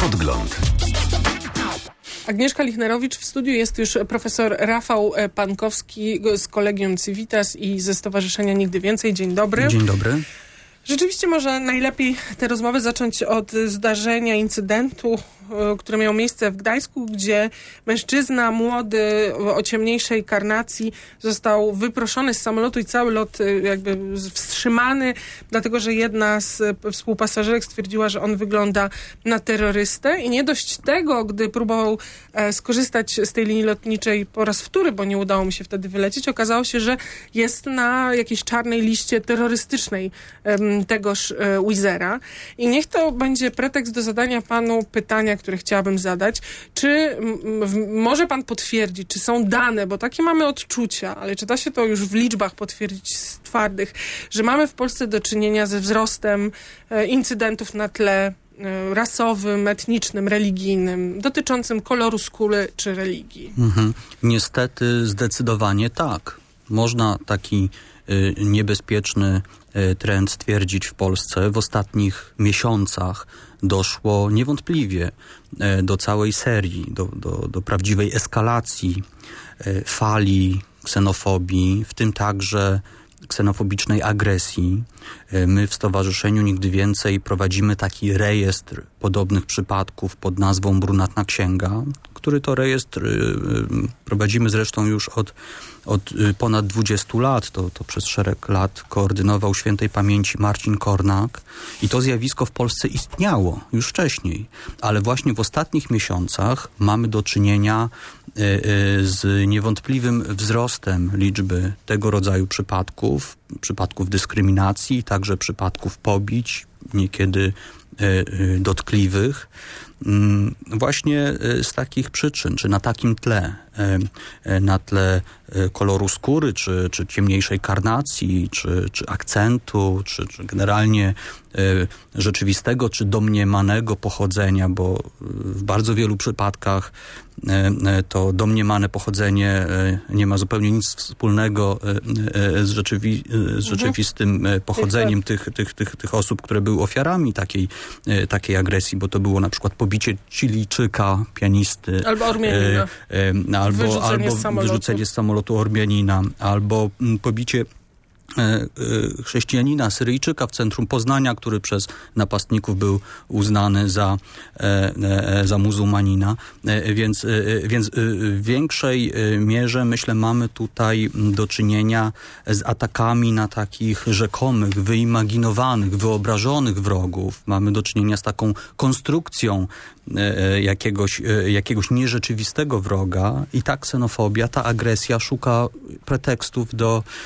Światopodgląd. Agnieszka Lichnerowicz, w studiu jest już profesor Rafał Pankowski z Collegium Civitas i ze Stowarzyszenia Nigdy Więcej. Dzień dobry. Dzień dobry. Rzeczywiście może najlepiej tę rozmowę zacząć od zdarzenia, incydentu, które miało miejsce w Gdańsku, gdzie mężczyzna młody o ciemniejszej karnacji został wyproszony z samolotu i cały lot jakby wstrzymany, dlatego że jedna z współpasażerek stwierdziła, że on wygląda na terrorystę. I nie dość tego, gdy próbował skorzystać z tej linii lotniczej po raz wtóry, bo nie udało mu się wtedy wylecieć, okazało się, że jest na jakiejś czarnej liście terrorystycznej tegoż Wizzera. I niech to będzie pretekst do zadania panu pytania, które chciałabym zadać. Czy może pan potwierdzić, czy są dane, bo takie mamy odczucia, ale czy da się to już w liczbach potwierdzić z twardych, że mamy w Polsce do czynienia ze wzrostem incydentów na tle rasowym, etnicznym, religijnym, dotyczącym koloru skóry czy religii? Niestety zdecydowanie tak. Można taki niebezpieczny trend stwierdzić w Polsce. W ostatnich miesiącach doszło niewątpliwie do całej serii, do prawdziwej eskalacji fali ksenofobii, w tym także ksenofobicznej agresji. My w Stowarzyszeniu Nigdy Więcej prowadzimy taki rejestr podobnych przypadków pod nazwą Brunatna Księga, który to rejestr prowadzimy zresztą już od ponad 20 lat. To przez szereg lat koordynował świętej pamięci Marcin Kornak i to zjawisko w Polsce istniało już wcześniej, ale właśnie w ostatnich miesiącach mamy do czynienia z niewątpliwym wzrostem liczby tego rodzaju przypadków dyskryminacji, także przypadków pobić, niekiedy dotkliwych, właśnie z takich przyczyn, czy na takim tle, na tle koloru skóry, czy ciemniejszej karnacji, czy akcentu, czy generalnie rzeczywistego, czy domniemanego pochodzenia, bo w bardzo wielu przypadkach to domniemane pochodzenie nie ma zupełnie nic wspólnego z rzeczywistym pochodzeniem tych osób, które były ofiarami takiej agresji, bo to było na przykład pobicie Chilijczyka, pianisty. Albo Ormianina. Albo wyrzucenie z samolotu Ormianina, albo pobicie chrześcijanina, Syryjczyka w centrum Poznania, który przez napastników był uznany za muzułmanina. Więc w większej mierze, myślę, mamy tutaj do czynienia z atakami na takich rzekomych, wyimaginowanych, wyobrażonych wrogów. Mamy do czynienia z taką konstrukcją jakiegoś nierzeczywistego wroga i ta ksenofobia, ta agresja szuka pretekstów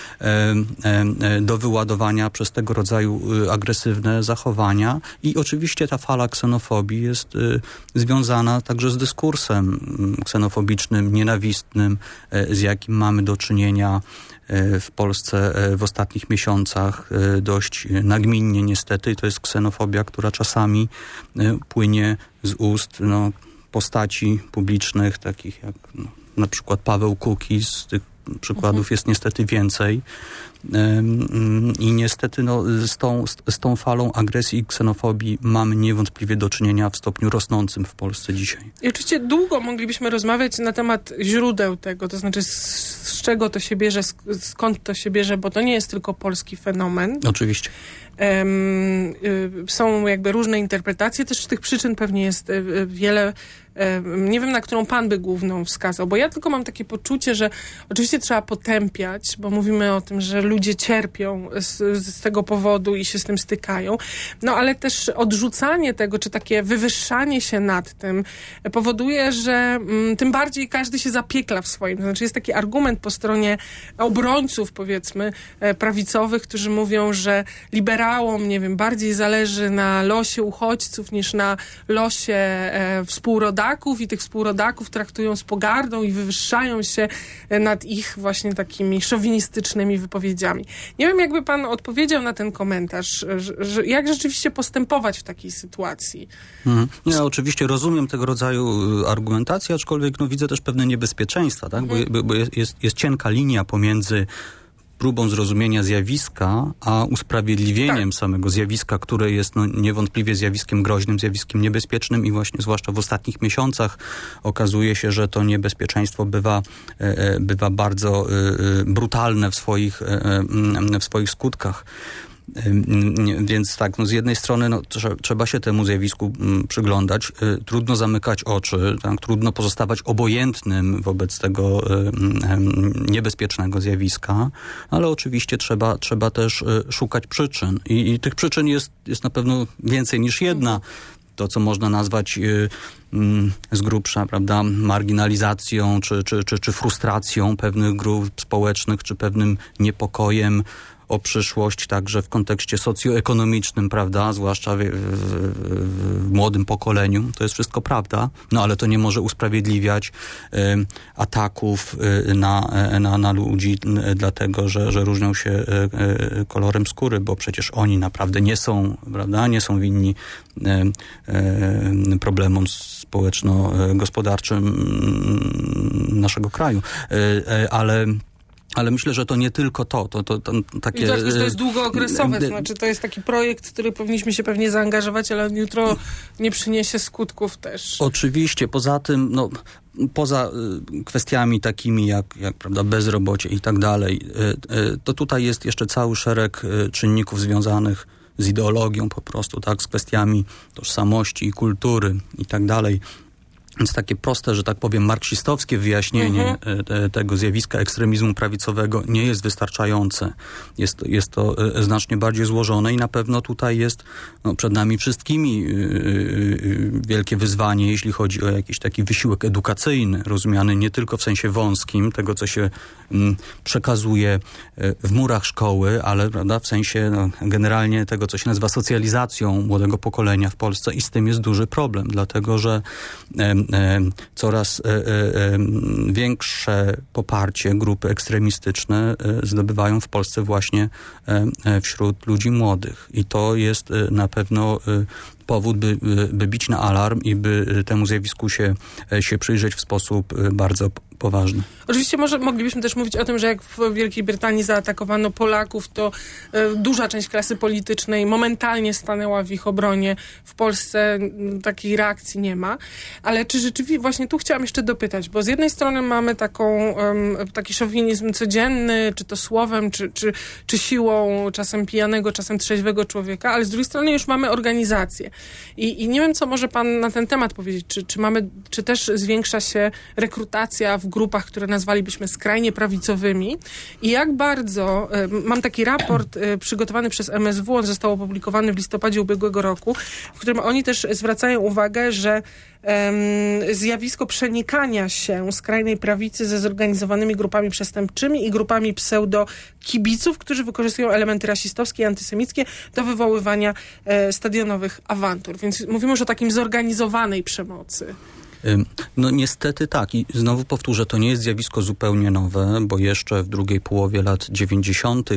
do wyładowania przez tego rodzaju agresywne zachowania i oczywiście ta fala ksenofobii jest związana także z dyskursem ksenofobicznym, nienawistnym, z jakim mamy do czynienia w Polsce w ostatnich miesiącach dość nagminnie niestety. To jest ksenofobia, która czasami płynie z ust postaci publicznych, takich jak na przykład Paweł Kukiz. Tych przykładów jest niestety więcej. I niestety z tą falą agresji i ksenofobii mamy niewątpliwie do czynienia w stopniu rosnącym w Polsce dzisiaj. I oczywiście długo moglibyśmy rozmawiać na temat źródeł tego, to znaczy z czego to się bierze, skąd to się bierze, bo to nie jest tylko polski fenomen. Oczywiście. Są jakby różne interpretacje, też tych przyczyn pewnie jest wiele. Nie wiem, na którą pan by główną wskazał, bo ja tylko mam takie poczucie, że oczywiście trzeba potępiać, bo mówimy o tym, że ludzie cierpią z tego powodu i się z tym stykają, ale też odrzucanie tego, czy takie wywyższanie się nad tym powoduje, że tym bardziej każdy się zapiekla w swoim. To znaczy jest taki argument po stronie obrońców, powiedzmy, prawicowych, którzy mówią, że liberałom, nie wiem, bardziej zależy na losie uchodźców niż na losie współrodaków i tych współrodaków traktują z pogardą i wywyższają się nad ich właśnie takimi szowinistycznymi wypowiedziami. Nie wiem, jakby pan odpowiedział na ten komentarz, że jak rzeczywiście postępować w takiej sytuacji. Ja oczywiście rozumiem tego rodzaju argumentację, aczkolwiek widzę też pewne niebezpieczeństwa, tak? Bo jest cienka linia pomiędzy próbą zrozumienia zjawiska, a usprawiedliwieniem samego zjawiska, które jest niewątpliwie zjawiskiem groźnym, zjawiskiem niebezpiecznym i właśnie zwłaszcza w ostatnich miesiącach okazuje się, że to niebezpieczeństwo bywa bardzo brutalne w swoich skutkach. Więc tak, z jednej strony trzeba się temu zjawisku przyglądać, trudno zamykać oczy, tak, trudno pozostawać obojętnym wobec tego niebezpiecznego zjawiska, ale oczywiście trzeba też szukać przyczyn i tych przyczyn jest na pewno więcej niż jedna. To, co można nazwać z grubsza, prawda, marginalizacją czy frustracją pewnych grup społecznych, czy pewnym niepokojem o przyszłość także w kontekście socjoekonomicznym, prawda, zwłaszcza w młodym pokoleniu. To jest wszystko prawda, ale to nie może usprawiedliwiać ataków na ludzi, dlatego, że różnią się kolorem skóry, bo przecież oni naprawdę nie są winni problemom społeczno-gospodarczym naszego kraju. Ale myślę, że to nie tylko to takie... I to jest długookresowe, to znaczy to jest taki projekt, w który powinniśmy się pewnie zaangażować, ale jutro nie przyniesie skutków też. Oczywiście, poza tym, poza kwestiami takimi jak prawda, bezrobocie i tak dalej, to tutaj jest jeszcze cały szereg czynników związanych z ideologią po prostu, tak, z kwestiami tożsamości i kultury i tak dalej. Więc takie proste, że tak powiem, marksistowskie wyjaśnienie tego zjawiska ekstremizmu prawicowego nie jest wystarczające. Jest to znacznie bardziej złożone i na pewno tutaj jest przed nami wszystkimi wielkie wyzwanie, jeśli chodzi o jakiś taki wysiłek edukacyjny, rozumiany nie tylko w sensie wąskim, tego co się przekazuje w murach szkoły, ale prawda, w sensie generalnie tego, co się nazywa socjalizacją młodego pokolenia w Polsce i z tym jest duży problem, dlatego że coraz większe poparcie grupy ekstremistyczne zdobywają w Polsce właśnie wśród ludzi młodych. I to jest na pewno powód, by bić na alarm i by temu zjawisku się przyjrzeć w sposób bardzo poważny. Oczywiście moglibyśmy też mówić o tym, że jak w Wielkiej Brytanii zaatakowano Polaków, to duża część klasy politycznej momentalnie stanęła w ich obronie. W Polsce takiej reakcji nie ma. Ale czy rzeczywiście, właśnie tu chciałam jeszcze dopytać, bo z jednej strony mamy taki szowinizm codzienny, czy to słowem, czy siłą, czasem pijanego, czasem trzeźwego człowieka, ale z drugiej strony już mamy organizację. I nie wiem, co może pan na ten temat powiedzieć. Czy też zwiększa się rekrutacja w grupach, które nazwalibyśmy skrajnie prawicowymi i jak bardzo, mam taki raport przygotowany przez MSW, on został opublikowany w listopadzie ubiegłego roku, w którym oni też zwracają uwagę, że zjawisko przenikania się skrajnej prawicy ze zorganizowanymi grupami przestępczymi i grupami pseudo-kibiców, którzy wykorzystują elementy rasistowskie i antysemickie do wywoływania stadionowych awantur. Więc mówimy już o takim zorganizowanej przemocy. Niestety tak. I znowu powtórzę, to nie jest zjawisko zupełnie nowe, bo jeszcze w drugiej połowie lat 90.,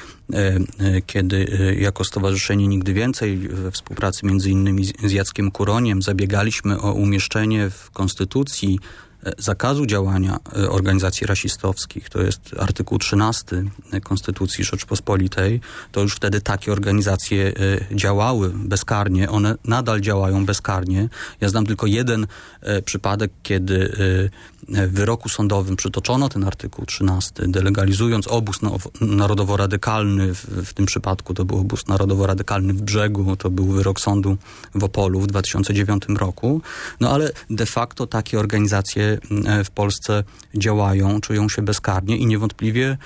kiedy jako Stowarzyszenie Nigdy Więcej we współpracy między innymi z Jackiem Kuroniem zabiegaliśmy o umieszczenie w Konstytucji zakazu działania organizacji rasistowskich, to jest artykuł 13 Konstytucji Rzeczpospolitej, to już wtedy takie organizacje działały bezkarnie, one nadal działają bezkarnie. Ja znam tylko jeden przypadek, kiedy w wyroku sądowym przytoczono ten artykuł 13, delegalizując obóz narodowo-radykalny, w tym przypadku to był obóz narodowo-radykalny w Brzegu, to był wyrok sądu w Opolu w 2009 roku, ale de facto takie organizacje w Polsce działają, czują się bezkarnie i niewątpliwie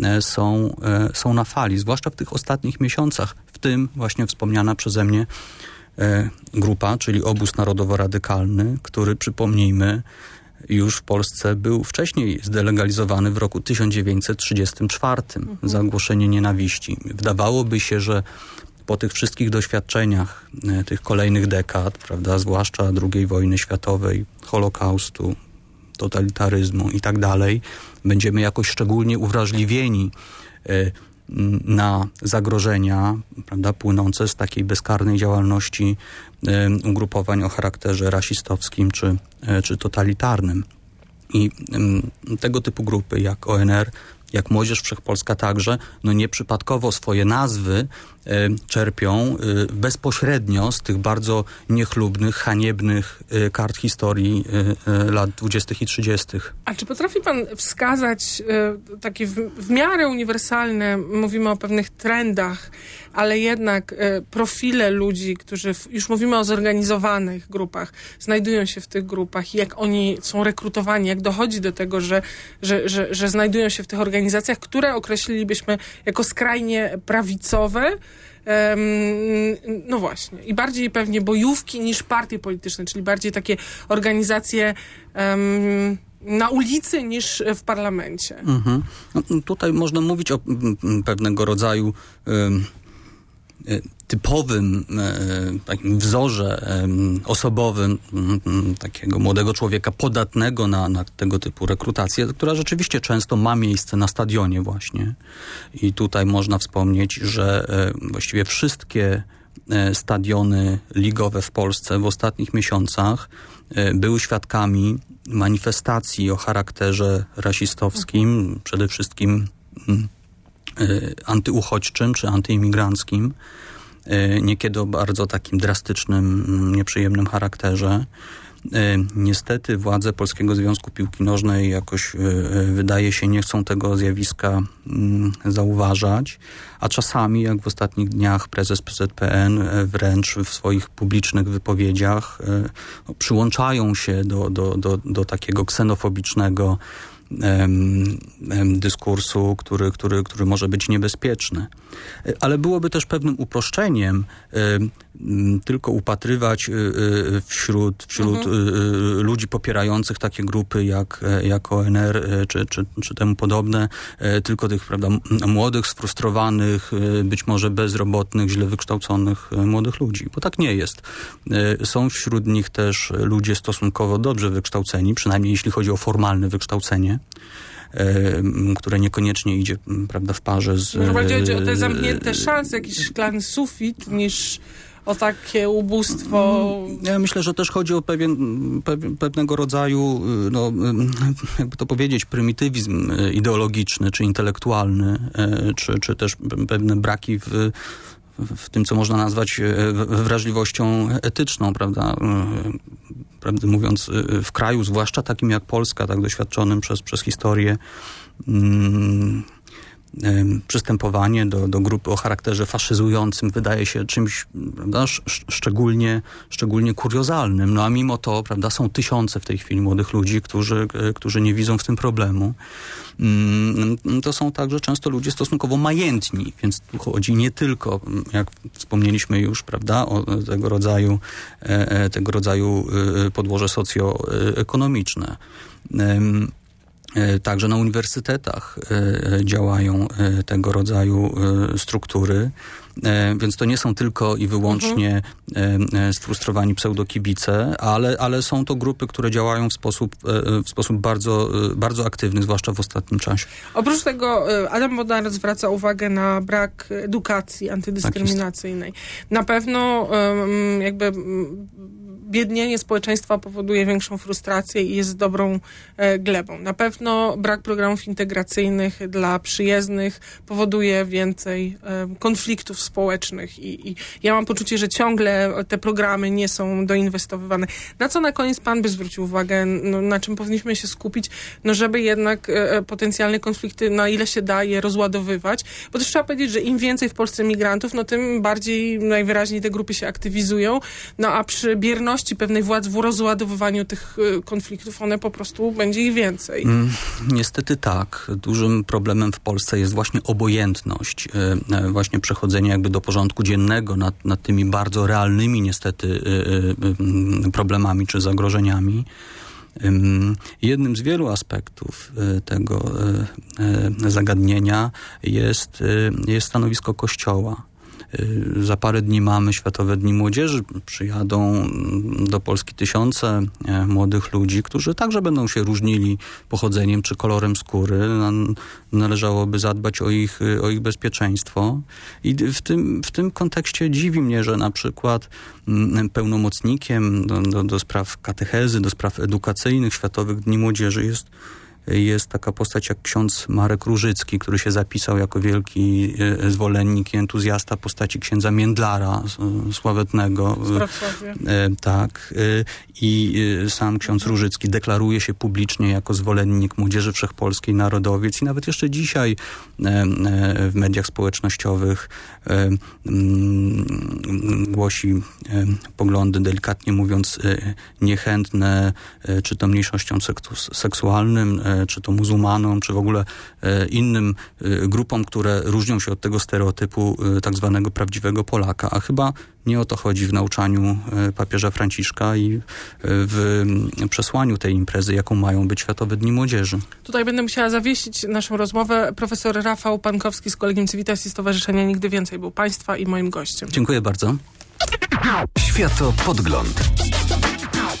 są na fali, zwłaszcza w tych ostatnich miesiącach, w tym właśnie wspomniana przeze mnie grupa, czyli obóz narodowo-radykalny, który, przypomnijmy, już w Polsce był wcześniej zdelegalizowany w roku 1934 za głoszenie nienawiści. Wydawałoby się, że po tych wszystkich doświadczeniach tych kolejnych dekad, prawda, zwłaszcza II wojny światowej, Holokaustu, totalitaryzmu i tak dalej, będziemy jakoś szczególnie uwrażliwieni na zagrożenia, prawda, płynące z takiej bezkarnej działalności ugrupowań o charakterze rasistowskim czy totalitarnym. I tego typu grupy jak ONR jak Młodzież Wszechpolska także, nieprzypadkowo swoje nazwy czerpią bezpośrednio z tych bardzo niechlubnych, haniebnych kart historii lat 20. i 30. A czy potrafi pan wskazać takie w miarę uniwersalne, mówimy o pewnych trendach, ale jednak profile ludzi, którzy, już mówimy o zorganizowanych grupach, znajdują się w tych grupach i jak oni są rekrutowani, jak dochodzi do tego, że znajdują się w tych organizacjach, które określilibyśmy jako skrajnie prawicowe, no właśnie. I bardziej pewnie bojówki niż partie polityczne, czyli bardziej takie organizacje na ulicy niż w parlamencie. Mhm. No, tutaj można mówić o pewnego rodzaju typowym takim wzorze osobowym takiego młodego człowieka podatnego na tego typu rekrutację, która rzeczywiście często ma miejsce na stadionie właśnie. I tutaj można wspomnieć, że właściwie wszystkie stadiony ligowe w Polsce w ostatnich miesiącach były świadkami manifestacji o charakterze rasistowskim, przede wszystkim antyuchodźczym czy antyimigranckim, niekiedy o bardzo takim drastycznym, nieprzyjemnym charakterze. Niestety władze Polskiego Związku Piłki Nożnej jakoś, wydaje się, nie chcą tego zjawiska zauważać, a czasami, jak w ostatnich dniach prezes PZPN wręcz w swoich publicznych wypowiedziach przyłączają się do takiego ksenofobicznego dyskursu, który może być niebezpieczny. Ale byłoby też pewnym uproszczeniem tylko upatrywać wśród ludzi popierających takie grupy jak ONR czy temu podobne, tylko tych, prawda, młodych, sfrustrowanych, być może bezrobotnych, źle wykształconych młodych ludzi. Bo tak nie jest. Są wśród nich też ludzie stosunkowo dobrze wykształceni, przynajmniej jeśli chodzi o formalne wykształcenie, które niekoniecznie idzie, prawda, w parze z... Może bardziej chodzi o te zamknięte szanse, jakiś szklany sufit, niż o takie ubóstwo. Ja myślę, że też chodzi o pewnego rodzaju, jakby to powiedzieć, prymitywizm ideologiczny, czy intelektualny, czy też pewne braki w tym, co można nazwać wrażliwością etyczną, prawda? Prawdę mówiąc, w kraju, zwłaszcza takim jak Polska, tak doświadczonym przez historię, przystępowanie do grupy o charakterze faszyzującym wydaje się czymś, prawda, szczególnie kuriozalnym. No a mimo to, prawda, są tysiące w tej chwili młodych ludzi, którzy nie widzą w tym problemu. To są także często ludzie stosunkowo majętni, więc tu chodzi nie tylko, jak wspomnieliśmy już, prawda, o tego rodzaju podłoże socjoekonomiczne. Także na uniwersytetach działają tego rodzaju struktury, więc to nie są tylko i wyłącznie sfrustrowani pseudokibice, ale są to grupy, które działają w sposób bardzo, bardzo aktywny, zwłaszcza w ostatnim czasie. Oprócz tego Adam Bodnar zwraca uwagę na brak edukacji antydyskryminacyjnej. Tak, na pewno jakby biednienie społeczeństwa powoduje większą frustrację i jest dobrą glebą. Na pewno brak programów integracyjnych dla przyjezdnych powoduje więcej konfliktów społecznych i ja mam poczucie, że ciągle te programy nie są doinwestowywane. Na co na koniec pan by zwrócił uwagę, na czym powinniśmy się skupić, żeby jednak potencjalne konflikty, na ile się da, je rozładowywać, bo też trzeba powiedzieć, że im więcej w Polsce migrantów, tym bardziej najwyraźniej te grupy się aktywizują, a przy bierności pewnej władzy w rozładowywaniu tych konfliktów, one po prostu będzie ich więcej. Niestety tak. Dużym problemem w Polsce jest właśnie obojętność, właśnie przechodzenie jakby do porządku dziennego nad tymi bardzo realnymi niestety problemami czy zagrożeniami. Jednym z wielu aspektów tego zagadnienia jest stanowisko Kościoła. Za parę dni mamy Światowe Dni Młodzieży. Przyjadą do Polski tysiące młodych ludzi, którzy także będą się różnili pochodzeniem czy kolorem skóry. Należałoby zadbać o ich bezpieczeństwo. I w tym kontekście dziwi mnie, że na przykład pełnomocnikiem do spraw katechezy, do spraw edukacyjnych Światowych Dni Młodzieży jest jest taka postać jak ksiądz Marek Różycki, który się zapisał jako wielki zwolennik i entuzjasta postaci księdza Międlara, sławetnego. Z Wrocławia. Tak. I sam ksiądz Różycki deklaruje się publicznie jako zwolennik Młodzieży Wszechpolskiej, narodowiec i nawet jeszcze dzisiaj w mediach społecznościowych głosi poglądy, delikatnie mówiąc, niechętne czy to mniejszościom seksualnym, czy to muzułmanom, czy w ogóle innym grupom, które różnią się od tego stereotypu tak zwanego prawdziwego Polaka. A chyba nie o to chodzi w nauczaniu papieża Franciszka i w przesłaniu tej imprezy, jaką mają być Światowe Dni Młodzieży. Tutaj będę musiała zawiesić naszą rozmowę. Profesor Rafał Pankowski z Collegium Civitas i Stowarzyszenia Nigdy Więcej był Państwa i moim gościem. Dziękuję bardzo. Światopodgląd.